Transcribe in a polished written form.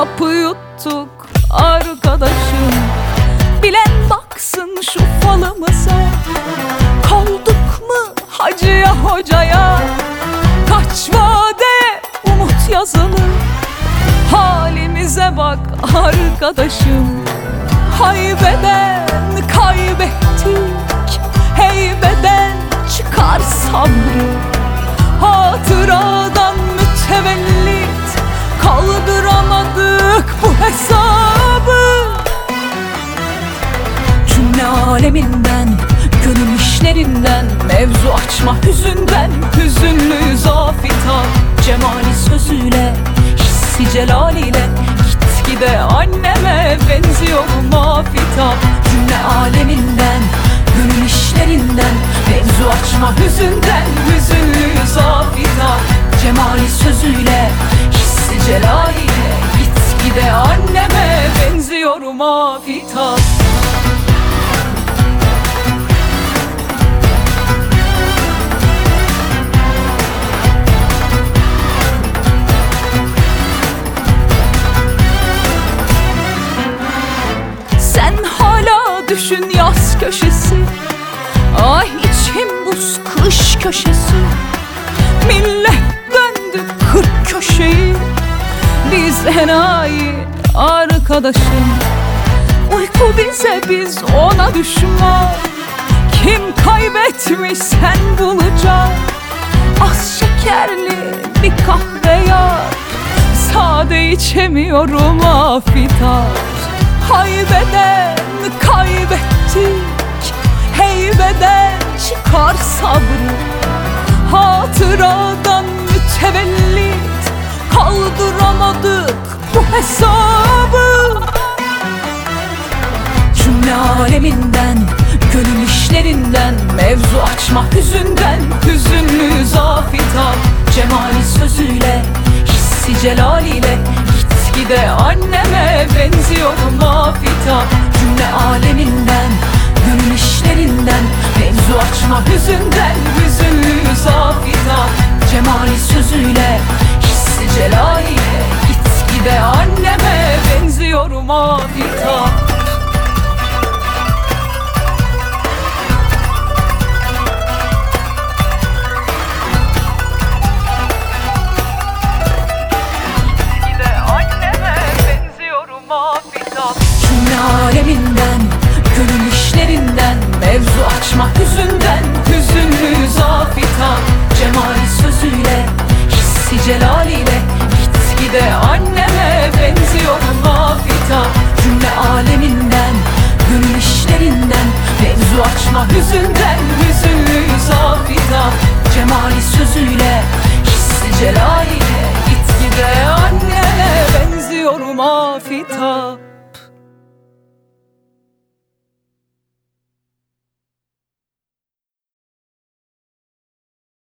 hapı yuttuk arkadaşım. Bilen baksın şu falımıza, kaldık mı hacıya hocaya? Kaç vade umut yazılı, halimize bak arkadaşım. Haybeden kaybettik, heybeden çıkar sabrı. Hatıradan mütevellit kaldıramadık bu hesabı. Cümle aleminden, gönül işlerinden, mevzu açma hüzünden, hüzünlüyüz afita. Cemali sözüyle, hissi celaliyle, gitgide anneme benziyorum afita. Cümle aleminden, gönül işlerinden, mevzu açma hüzünden, hüzünlüyüz afita. Cemali sözüyle, hissi celaliyle, gitgide anneme benziyorum afita. Düşün yaz köşesi, ay içim buz kış köşesi. Millet döndü 40 köşeyi, biz enayi arkadaşım. Uyku bize, biz ona düşman. Kim kaybetmiş sen bulacak. Az şekerli bir kahve yap, sade içemiyorum afitar. Haybeden kaybettik, heybeden çıkar sabrı. Hatıradan mütevellit kaldıramadık bu hesabı. Cümle aleminden, gönül işlerinden, mevzu açma hüzünden, hüzünlüyüz afita. Cemali sözüyle, hissi celaliyle, gitgide anneme benziyorum afita. Cümle aleminden, gönül işlerinden, mevzu açma hüzünden, hüzünlüyüz afita. Cemali sözüyle, hissi celaliyle, gitgide anneme benziyorum afita. Cümle aleminden, gönül işlerinden, mevzu açma hüzünden, hüzünlüyüz afita. Cemali sözüyle, hissi celaliyle, gitgide anneme benziyorum afita. Cümle aleminden, gönül işlerinden, mevzu açma hüzünden, hüzünlüyüz afita. Cemali sözüyle, hissi celaliyle, gitgide anneme benziyorum afita.